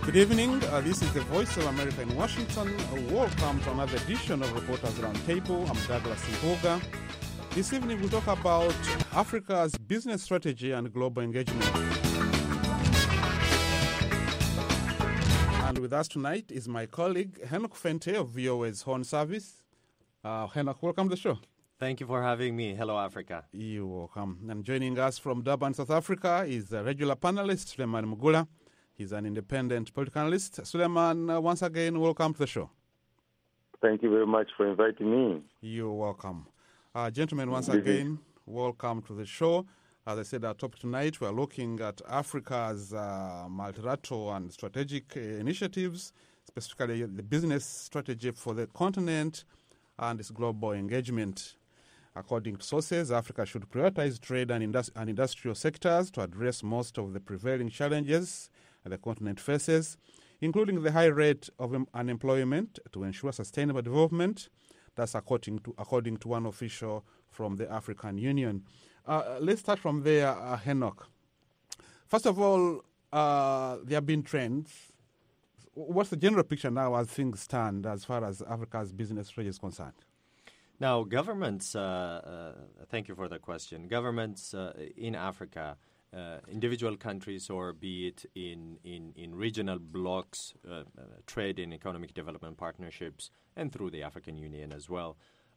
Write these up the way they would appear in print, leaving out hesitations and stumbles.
Good evening. This is the Voice of America in Washington. Welcome to another edition of Reporters Roundtable. I'm Douglas Mpuga. This evening we'll talk about Africa's business strategy and global engagement. And with us tonight is my colleague, Henok Fente of VOA's Horn Service. Henok, welcome to the show. Thank you for having me. Hello, Africa. You're welcome. And joining us from Durban, South Africa is a regular panelist, Suleiman Mugula. He's an independent political analyst. Suleiman, once again, welcome to the show. Thank you very much for inviting me. You're welcome. Gentlemen, once again, welcome to the show. As I said, our topic tonight, we're looking at Africa's multilateral and strategic initiatives, specifically the business strategy for the continent and its global engagement. According to sources, Africa should prioritize trade and industrial sectors to address most of the prevailing challenges the continent faces, including the high rate of unemployment, to ensure sustainable development. That's according to one official from the African Union. Let's start from there, Henok. First of all, there have been trends. What's the general picture now as things stand as far as Africa's business strategy is concerned? Now, governments, thank you for the question. Governments in Africa, individual countries, or be it in regional blocks, trade and economic development partnerships, and through the African Union as well,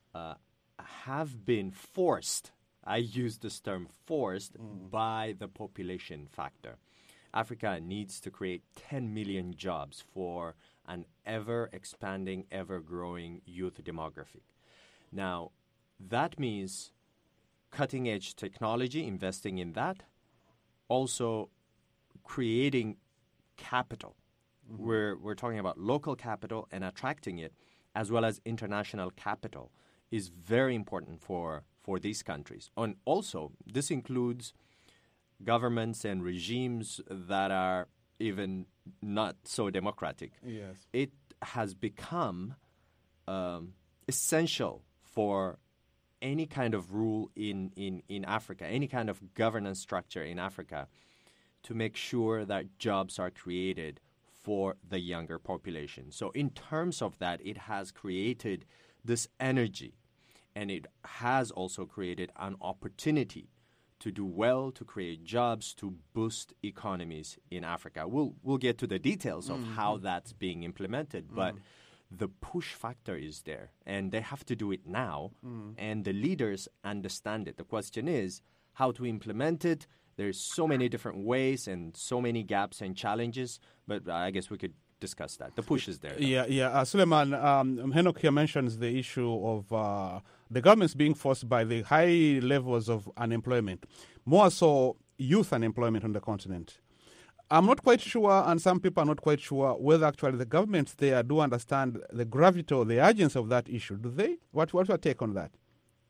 have been forced, I use this term forced, by the population factor. Africa needs to create 10 million jobs for an ever-expanding, ever-growing youth demographic. Now, that means cutting-edge technology, investing in that, also creating capital. We're talking about local capital and attracting it, as well as international capital, is very important for these countries. And also, this includes governments and regimes that are even not so democratic. Yes. It has become essential for any kind of rule in Africa, any kind of governance structure in Africa, to make sure that jobs are created for the younger population. So in terms of that, it has created this energy, and it has also created an opportunity to do well, to create jobs, to boost economies in Africa. We'll get to the details of how that's being implemented, but the push factor is there, and they have to do it now, and the leaders understand it. The question is how to implement it. There's so many different ways and so many gaps and challenges, but I guess we could discuss that. The push is there. Yeah. Suleiman, Henok here mentions the issue of the governments being forced by the high levels of unemployment, more so youth unemployment on the continent. I'm not quite sure, and some people are not quite sure, whether actually the governments there do understand the gravity or the urgency of that issue. Do they? What's your take on that?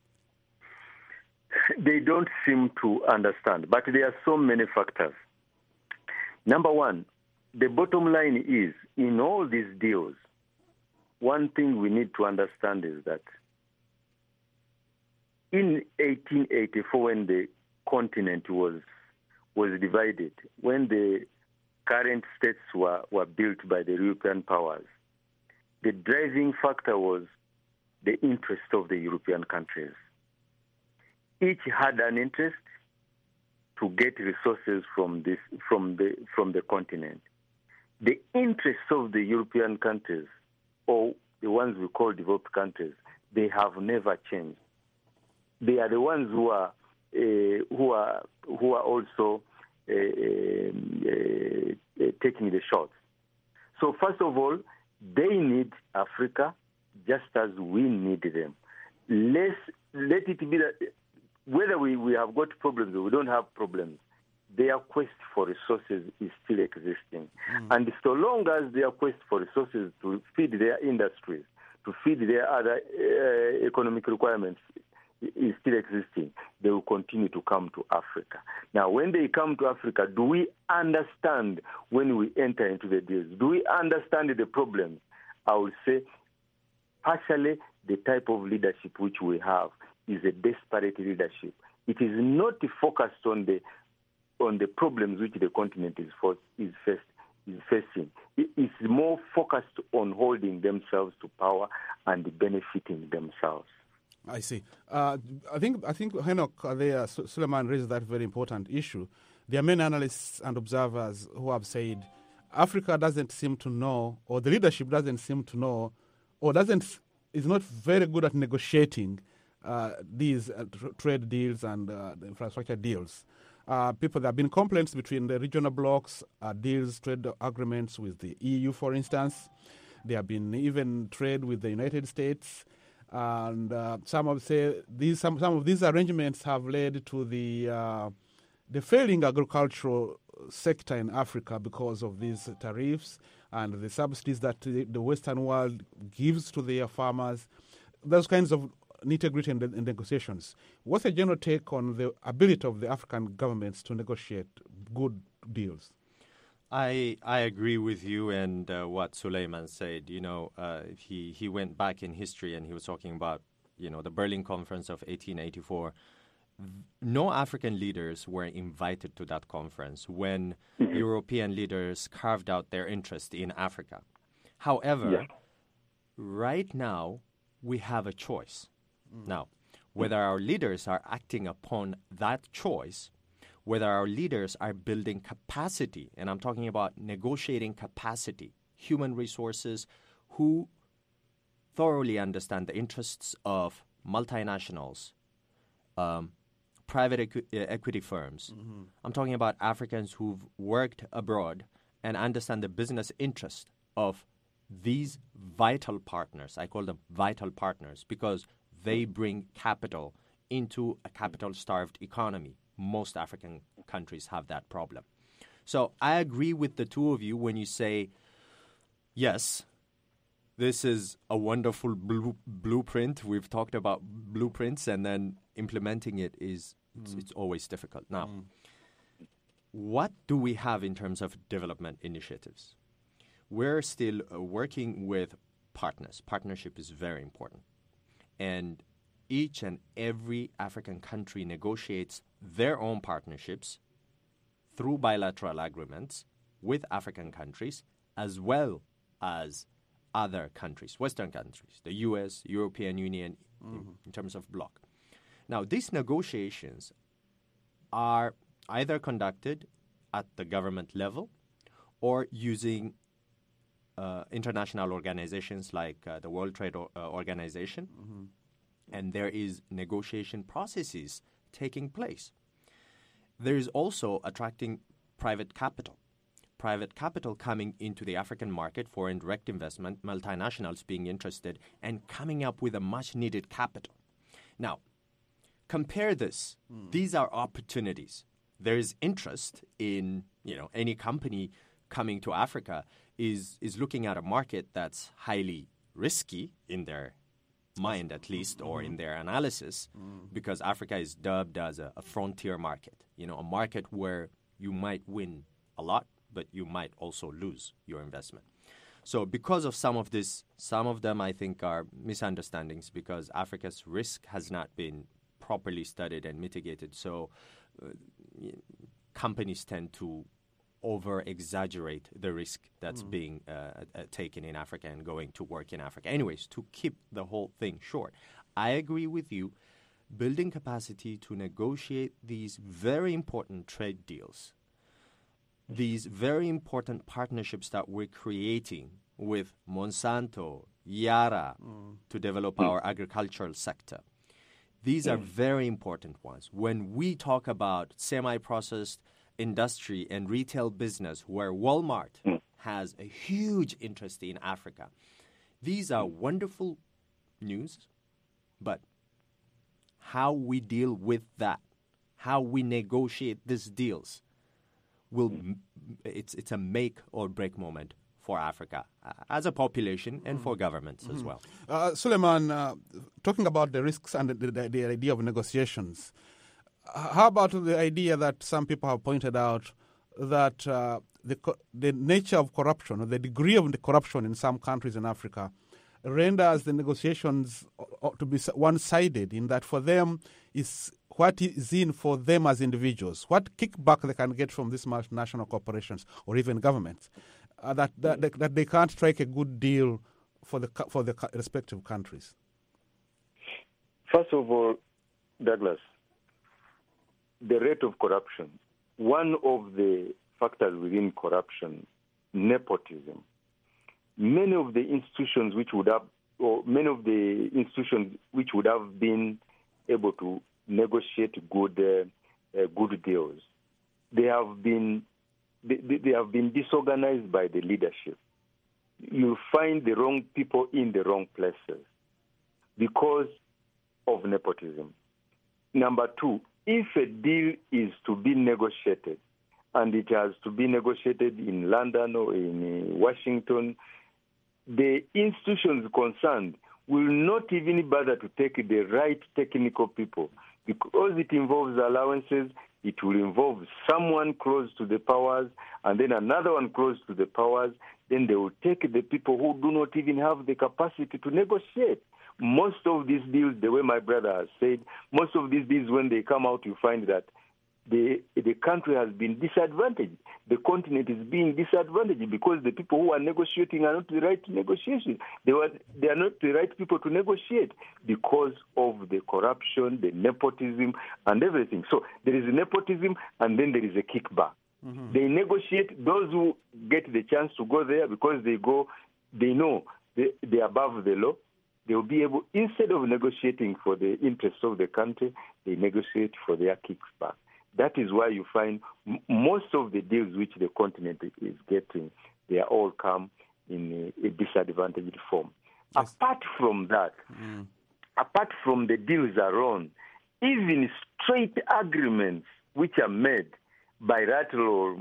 They don't seem to understand, but there are so many factors. Number one, the bottom line is, in all these deals, one thing we need to understand is that in 1884, when the continent was divided, when the current states were built by the European powers, the driving factor was the interest of the European countries. Each had an interest to get resources from the continent. The interests of the European countries, or the ones we call developed countries, they have never changed. They are the ones who are also taking the shots. So first of all, they need Africa just as we need them. Let it be that whether we have got problems or we don't have problems, their quest for resources is still existing. And so long as their quest for resources to feed their industries, to feed their other economic requirements is still existing, they will continue to come to Africa. Now, when they come to Africa, do we understand when we enter into the deals? Do we understand the problems? I would say, partially, the type of leadership which we have is a desperate leadership. It is not focused on the problems which the continent is faced. is facing. It's more focused on holding themselves to power and benefiting themselves. I see. I think Enoch Suleiman raised that very important issue. There are many analysts and observers who have said Africa doesn't seem to know, or the leadership doesn't seem to know, or is not very good at negotiating these trade deals and the infrastructure deals. There have been complaints between the regional blocs, deals, trade agreements with the EU, for instance. There have been even trade with the United States. And some of these arrangements have led to the failing agricultural sector in Africa because of these tariffs and the subsidies that the Western world gives to their farmers. Those kinds of nitty-gritty in negotiations. What's your general take on the ability of the African governments to negotiate good deals? I agree with you and what Suleiman said. He went back in history and he was talking about, the Berlin Conference of 1884. No African leaders were invited to that conference when European leaders carved out their interest in Africa. However, right now we have a choice. Now, whether our leaders are acting upon that choice, whether our leaders are building capacity, and I'm talking about negotiating capacity, human resources who thoroughly understand the interests of multinationals, private equity firms. Mm-hmm. I'm talking about Africans who've worked abroad and understand the business interest of these vital partners. I call them vital partners because they bring capital into a capital-starved economy. Most African countries have that problem. So I agree with the two of you when you say, yes, this is a wonderful blueprint. We've talked about blueprints, and then implementing it it's always difficult. Now, what do we have in terms of development initiatives? We're still working with partners. Partnership is very important. And each and every African country negotiates their own partnerships through bilateral agreements with African countries as well as other countries, Western countries, the U.S., European Union, in terms of bloc. Now, these negotiations are either conducted at the government level or using international organizations like the World Trade Organization, and there is negotiation processes taking place. There is also attracting private capital coming into the African market, foreign direct investment, multinationals being interested, and coming up with a much-needed capital. Now, compare this. These are opportunities. There is interest in, any company coming to Africa is looking at a market that's highly risky in their mind, at least, or in their analysis, because Africa is dubbed as a frontier market, a market where you might win a lot, but you might also lose your investment. So because of some of this, some of them I think are misunderstandings because Africa's risk has not been properly studied and mitigated. So companies tend to over-exaggerate the risk that's being taken in Africa and going to work in Africa. Anyways, to keep the whole thing short, I agree with you. Building capacity to negotiate these very important trade deals, these very important partnerships that we're creating with Monsanto, Yara, to develop our agricultural sector. These are very important ones. When we talk about semi-processed industry and retail business where Walmart has a huge interest in Africa, these are wonderful news, but how we deal with that, how we negotiate these deals, it's a make or break moment for Africa as a population and for governments as well. Suleiman, talking about the risks and the idea of negotiations, how about the idea that some people have pointed out that the nature of corruption or the degree of the corruption in some countries in Africa renders the negotiations to be one-sided in that for them it's what is in for them as individuals, what kickback they can get from these multinational corporations or even governments, that they can't strike a good deal for the respective countries? First of all, Douglas, the rate of corruption. One of the factors within corruption, nepotism. Many of the institutions which would have been able to negotiate good deals, they have been disorganized by the leadership. You find the wrong people in the wrong places because of nepotism. Number two, if a deal is to be negotiated, and it has to be negotiated in London or in Washington, the institutions concerned will not even bother to take the right technical people because it involves allowances. It will involve someone close to the powers and then another one close to the powers. Then they will take the people who do not even have the capacity to negotiate. Most of these deals, the way my brother has said, most of these deals, when they come out, you find that the country has been disadvantaged. The continent is being disadvantaged because the people who are negotiating are not the right negotiation. They are not the right people to negotiate because of the corruption, the nepotism, and everything. So there is nepotism, and then there is a kickback. Mm-hmm. They negotiate. Those who get the chance to go there because they know they're above the law. They will be able, instead of negotiating for the interests of the country, they negotiate for their kickback. That is why you find most of the deals which the continent is getting, they are all come in a disadvantaged form. Yes. Apart from that, apart from the deals alone, even straight agreements which are made bilateral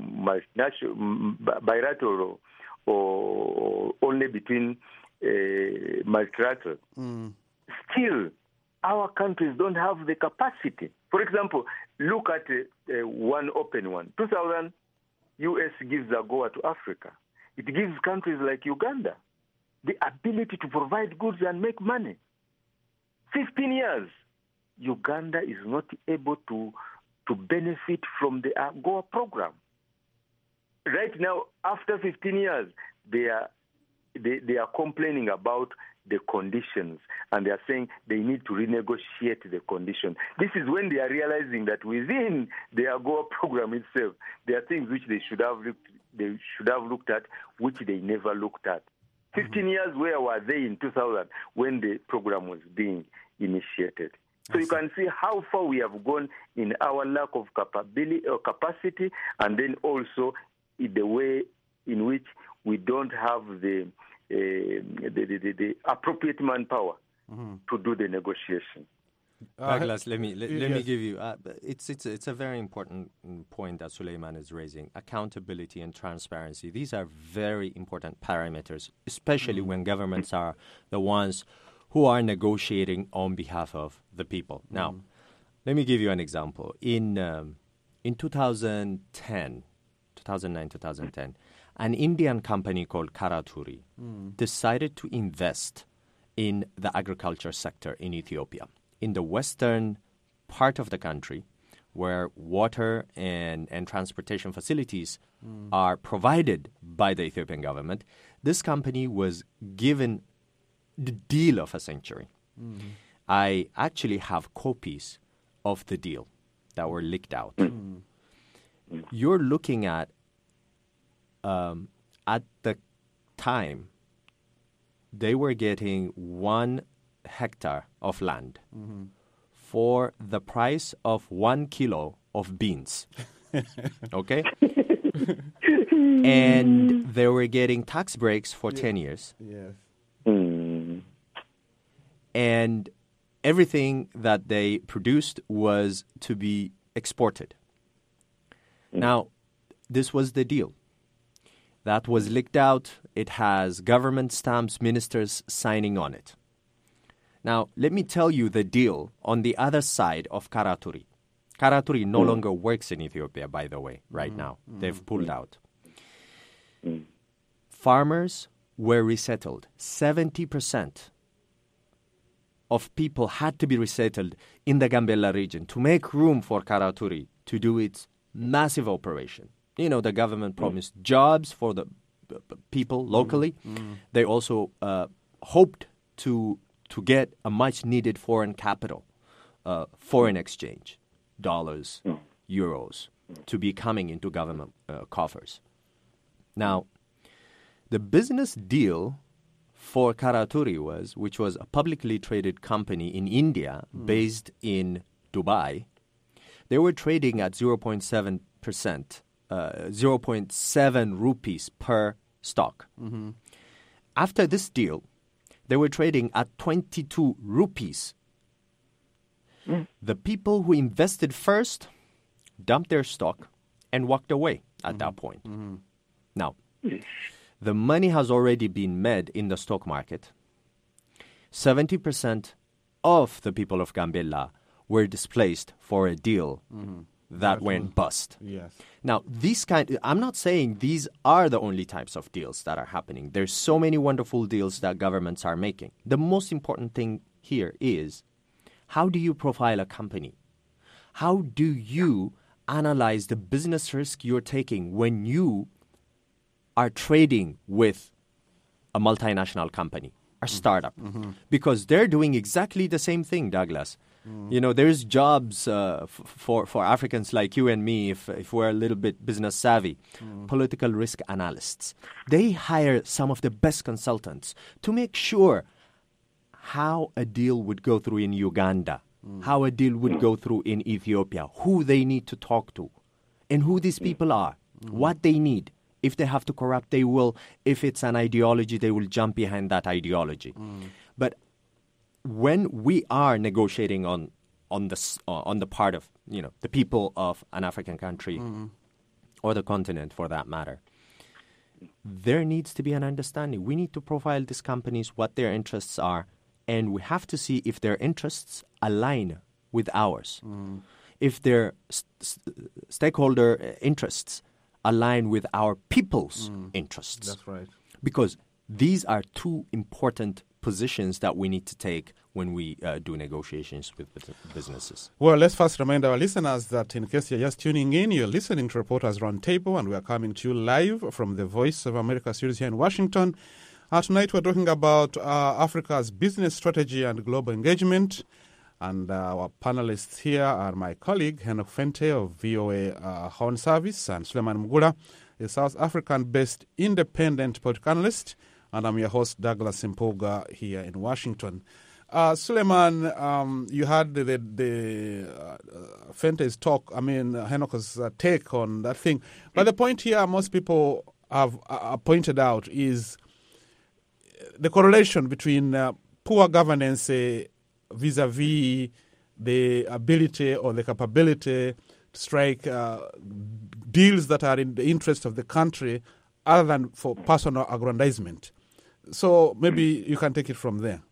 or only between multilateral, still our countries don't have the capacity. For example, look at one open one. 2000, U.S. gives AGOA to Africa. It gives countries like Uganda the ability to provide goods and make money. 15 years, Uganda is not able to benefit from the AGOA program. Right now, after 15 years, they are complaining about the conditions, and they are saying they need to renegotiate the conditions. This is when they are realizing that within the AGOA program itself, there are things which they should have looked at, which they never looked at. 15 years, where were they in 2000 when the program was being initiated? So you can see how far we have gone in our lack of capability or capacity, and then also in the way in which we don't have the appropriate manpower to do the negotiation. Douglas, let me give you. It's a very important point that Suleiman is raising. Accountability and transparency. These are very important parameters, especially when governments are the ones who are negotiating on behalf of the people. Now, let me give you an example. In 2009, 2010, an Indian company called Karaturi decided to invest in the agriculture sector in Ethiopia, in the western part of the country, where water and transportation facilities are provided by the Ethiopian government. This company was given the deal of a century. I actually have copies of the deal that were leaked out. You're looking at the time, they were getting 1 hectare of land for the price of 1 kilo of beans. Okay? And they were getting tax breaks for 10 years. Yes. And everything that they produced was to be exported. Now, this was the deal. That was leaked out. It has government stamps, ministers signing on it. Now, let me tell you the deal on the other side of Karaturi. Karaturi no longer works in Ethiopia, by the way, right now. They've pulled out. Farmers were resettled. 70% of people had to be resettled in the Gambella region to make room for Karaturi to do its massive operation. You know, the government promised jobs for the people locally. They also hoped to get a much-needed foreign capital, foreign exchange, dollars, euros, to be coming into government coffers. Now, the business deal for Karaturi which was a publicly traded company in India based in Dubai, they were trading at 0.7%, 0.7 rupees per stock. After this deal, they were trading at 22 rupees. The people who invested first dumped their stock and walked away at that point. Now, the money has already been made in the stock market. 70% of the people of Gambella were displaced for a deal that went bust. Yes. Now, I'm not saying these are the only types of deals that are happening. There's so many wonderful deals that governments are making. The most important thing here is, how do you profile a company? How do you analyze the business risk you're taking when you are trading with a multinational company, a startup? Because they're doing exactly the same thing, Douglas. You know, there's jobs for Africans like you and me, if we're a little bit business savvy, political risk analysts. They hire some of the best consultants to make sure how a deal would go through in Uganda, how a deal would go through in Ethiopia, who they need to talk to, and who these people are, what they need. If they have to corrupt, they will. If it's an ideology, they will jump behind that ideology. But when we are negotiating on the part of, you know, the people of an African country or the continent for that matter, there needs to be an understanding. We need to profile these companies, what their interests are, and we have to see if their interests align with ours. If their stakeholder interests align with our people's interests. That's right. Because these are two important positions that we need to take when we do negotiations with businesses. Well, let's first remind our listeners that in case you're just tuning in, you're listening to Reporters Roundtable, and we are coming to you live from the Voice of America studios here in Washington. Tonight we're talking about Africa's business strategy and global engagement. And our panelists here are my colleague, Henok Fente of VOA Horn Service, and Suleiman Mugula, a South African-based independent political analyst. And I'm your host, Douglas Mpuga, here in Washington. Suleiman, you had the Fente's talk, Henok's take on that thing. But the point here most people have pointed out is the correlation between poor governance vis-a-vis the ability or the capability to strike deals that are in the interest of the country other than for personal aggrandizement. So maybe you can take it from there.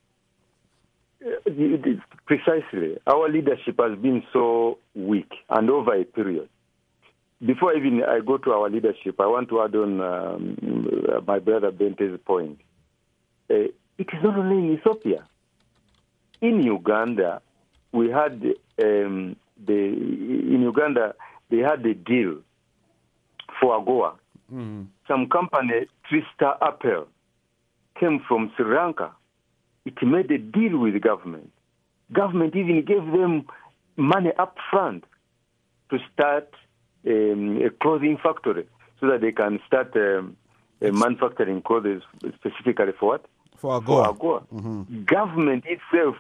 Precisely. Our leadership has been so weak and over a period. Before even I go to our leadership, I want to add on my brother Bente's point. It is not only in Ethiopia. In Uganda, we had in Uganda they had a deal for AGOA. Some company, Tristar Apple, came from Sri Lanka. It made a deal with the government. Government even gave them money up front to start a clothing factory so that they can start manufacturing clothes specifically for what? For AGOA. Government itself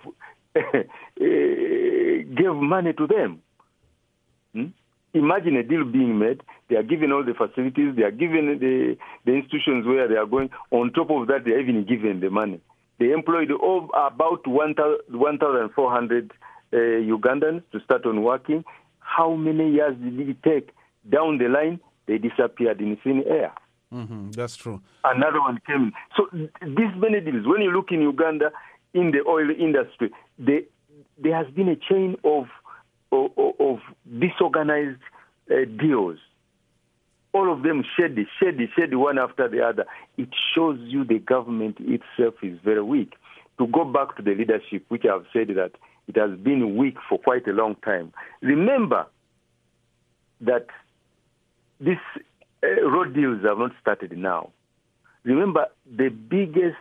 gave money to them. Imagine a deal being made. They are given all the facilities. They are given the institutions where they are going. On top of that, they are even given the money. They employed about 1,400 Ugandans to start on working. How many years did it take? Down the line, they disappeared in thin air. That's true. Another one came. So these many deals, when you look in Uganda, in the oil industry, there has been a chain of disorganized deals. All of them shady one after the other. It shows you the government itself is very weak. to go back to the leadership, which I've said that it has been weak for quite a long time. Remember that these road deals have not started now. Remember the biggest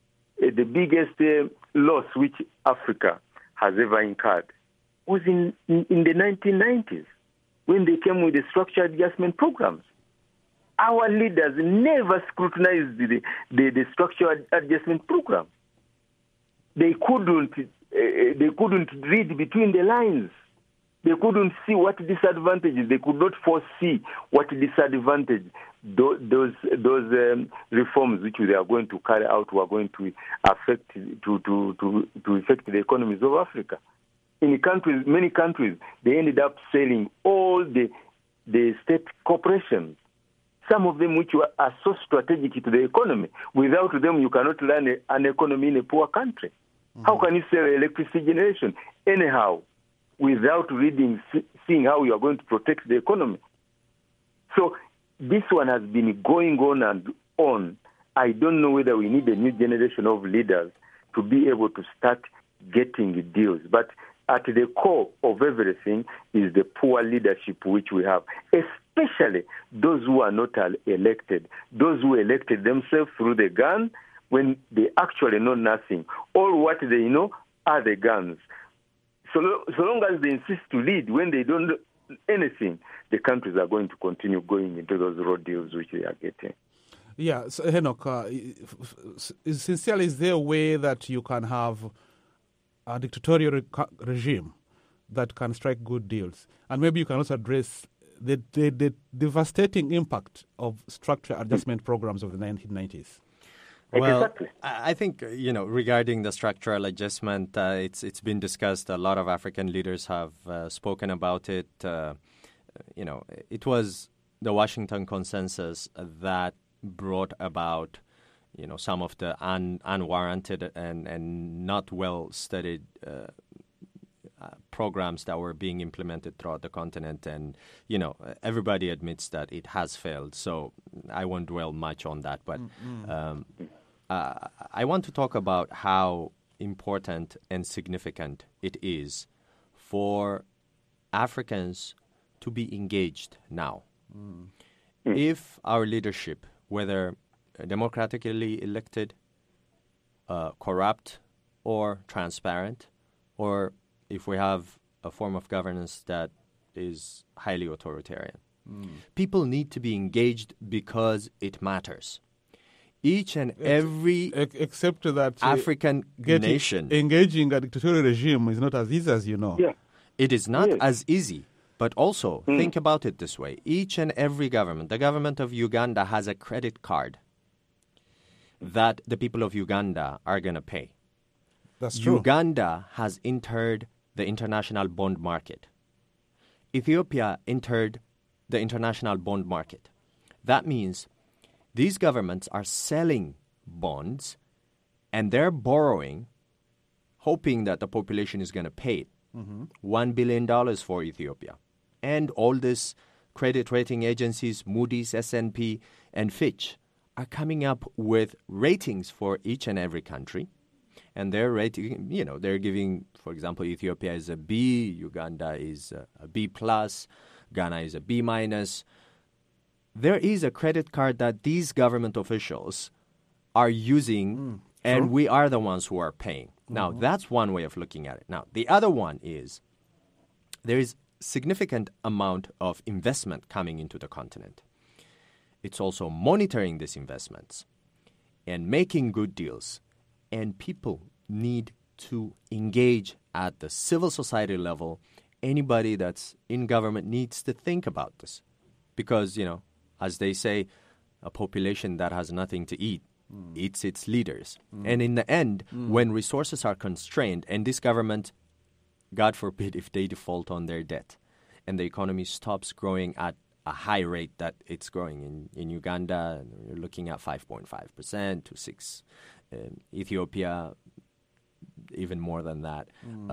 loss which Africa has ever incurred was in the 1990s when they came with the structural adjustment programs. Our leaders never scrutinized the structural adjustment program. They couldn't read between the lines. They couldn't see what disadvantages. They could not foresee what disadvantage those reforms which they are going to carry out were going to affect the economies of Africa. In many countries, they ended up selling all the state corporations. Some of them which are so strategic to the economy. Without them, you cannot run an economy in a poor country. Mm-hmm. How can you sell electricity generation anyhow without seeing how you are going to protect the economy? So this one has been going on and on. I don't know whether we need a new generation of leaders to be able to start getting deals. But at the core of everything is the poor leadership which we have, especially those who are not elected, those who elected themselves through the gun when they actually know nothing. All what they know are the guns. So long as they insist to lead when they don't know anything, the countries are going to continue going into those road deals which they are getting. Yeah, so Enoch, sincerely, is there a way that you can have a dictatorial regime that can strike good deals? And maybe you can also address the devastating impact of structural adjustment programs of the 1990s. Well, exactly. I think, regarding the structural adjustment, it's been discussed. A lot of African leaders have spoken about it. It was the Washington Consensus that brought about, some of the unwarranted and not well-studied programs that were being implemented throughout the continent. And, everybody admits that it has failed. So I won't dwell much on that. But I want to talk about how important and significant it is for Africans to be engaged now. If our leadership, whether democratically elected, corrupt, or transparent, or if we have a form of governance that is highly authoritarian, people need to be engaged because it matters. Each and every except that African nation engaging a dictatorial regime is not as easy as you know. Yeah. It is not as easy. But also, think about it this way. Each and every government, the government of Uganda has a credit card that the people of Uganda are going to pay. That's true. Uganda has entered the international bond market. Ethiopia entered the international bond market. That means these governments are selling bonds and they're borrowing, hoping that the population is going to pay it. $1 billion for Ethiopia. And all these credit rating agencies, Moody's, S&P, and Fitch, are coming up with ratings for each and every country. And they're rating, they're giving, for example, Ethiopia is a B, Uganda is a B+, Ghana is a B-. There is a credit card that these government officials are using, and we are the ones who are paying. Now, that's one way of looking at it. Now, the other one is there is significant amount of investment coming into the continent. It's also monitoring these investments and making good deals. And people need to engage at the civil society level. Anybody that's in government needs to think about this. Because, as they say, a population that has nothing to eat eats its leaders. And in the end, when resources are constrained, and this government, God forbid, if they default on their debt, and the economy stops growing at a high rate that it's growing in Uganda, you're looking at 5.5% to 6%. Ethiopia, even more than that.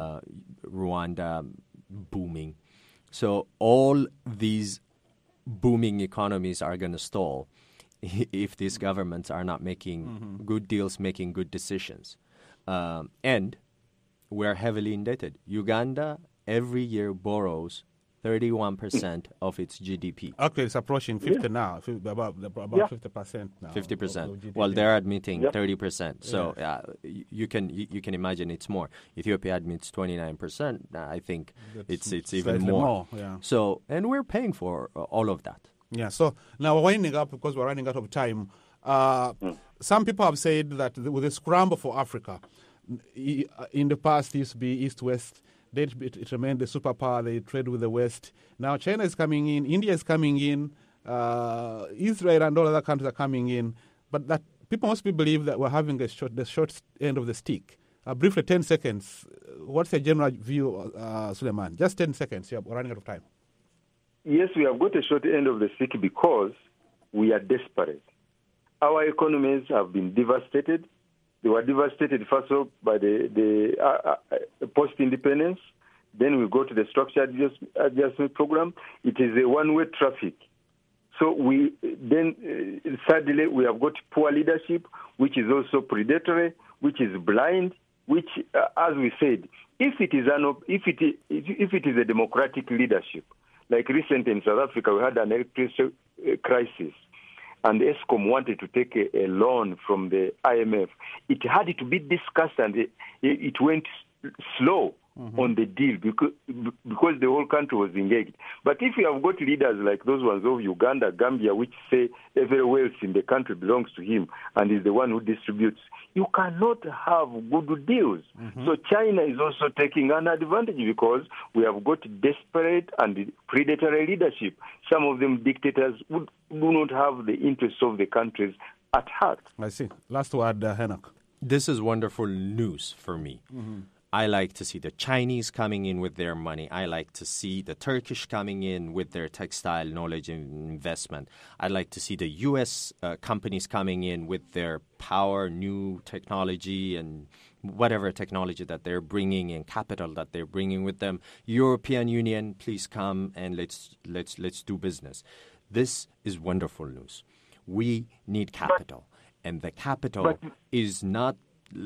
Rwanda, booming. So all these booming economies are going to stall if these governments are not making good deals, making good decisions. And we're heavily indebted. Uganda every year borrows 31% of its GDP. Actually, it's approaching 50 now, about 50% now. 50%. Well, they're admitting 30%. So you can imagine it's more. Ethiopia admits 29%. I think it's even more. Yeah. So, and we're paying for all of that. Yeah. So now we're winding up because we're running out of time. Some people have said that with the scramble for Africa, in the past it used to be East-West. It remained the superpower. They trade with the West. Now China is coming in. India is coming in. Israel and all other countries are coming in. But that people must believe that we're having the short end of the stick. Briefly, 10 seconds. What's your general view, Suleiman? Just 10 seconds. Yeah, we're running out of time. Yes, we have got a short end of the stick because we are desperate. Our economies have been devastated. They were devastated first of all by the post-independence. Then we go to the structured adjustment program. It is a one-way traffic. So thirdly, we have got poor leadership, which is also predatory, which is blind, which, as we said, if it is a democratic leadership, like recently in South Africa, we had an electricity crisis. And ESCOM wanted to take a loan from the IMF. It had to be discussed, and it went slow on the deal because the whole country was engaged. But if you have got leaders like those ones of Uganda, Gambia, which say every wealth in the country belongs to him and is the one who distributes, you cannot have good deals. So China is also taking an advantage because we have got desperate and predatory leadership. Some of them dictators do not have the interests of the countries at heart. I see. Last word, Henok. This is wonderful news for me. I like to see the Chinese coming in with their money. I like to see the Turkish coming in with their textile knowledge and investment. I like to see the U.S. Companies coming in with their power, new technology, and whatever technology that they're bringing and capital that they're bringing with them. European Union, please come and let's do business. This is wonderful news. We need capital, and the capital is not.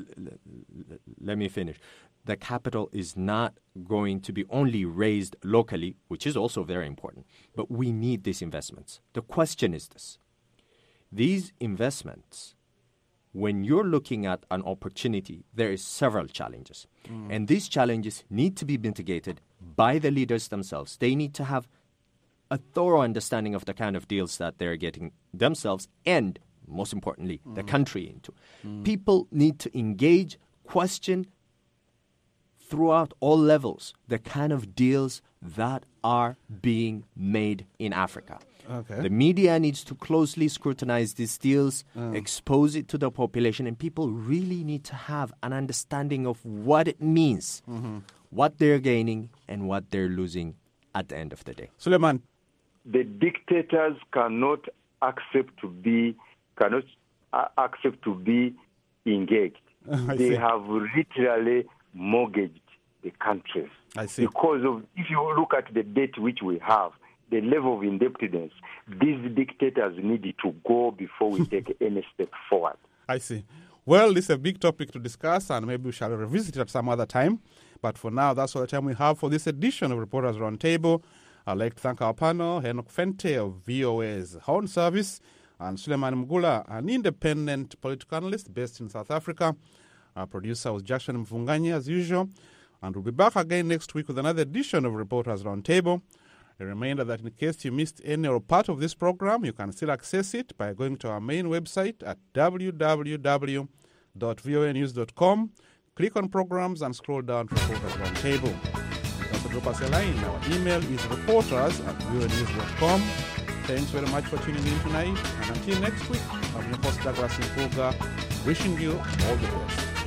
Let me finish. The capital is not going to be only raised locally, which is also very important, but we need these investments. The question is this. These investments, when you're looking at an opportunity, there is several challenges. And these challenges need to be mitigated by the leaders themselves. They need to have a thorough understanding of the kind of deals that they're getting themselves and, most importantly, the country into. People need to engage, question, throughout all levels, the kind of deals that are being made in Africa. Okay. The media needs to closely scrutinize these deals, expose it to the population, and people really need to have an understanding of what it means, what they're gaining and what they're losing at the end of the day. Suleiman. The dictators cannot accept to be engaged. They have literally mortgaged the countries. I see. Because of, if you look at the debt which we have, the level of indebtedness, these dictators need to go before we take any step forward. I see. Well, this is a big topic to discuss, and maybe we shall revisit it at some other time. But for now, that's all the time we have for this edition of Reporters Roundtable. I'd like to thank our panel, Henok Fente of VOA's Horn Service, and Suleiman Mgula, an independent political analyst based in South Africa. Our producer was Jackson Mfunganye, as usual. And we'll be back again next week with another edition of Reporters Roundtable. A reminder that in case you missed any or part of this program, you can still access it by going to our main website at www.voanews.com. Click on programs and scroll down to Reporters Roundtable. You can also drop us a line. Our email is reporters@voanews.com. Thanks very much for tuning in tonight. And until next week, I'm your host Douglas Nkuga, wishing you all the best.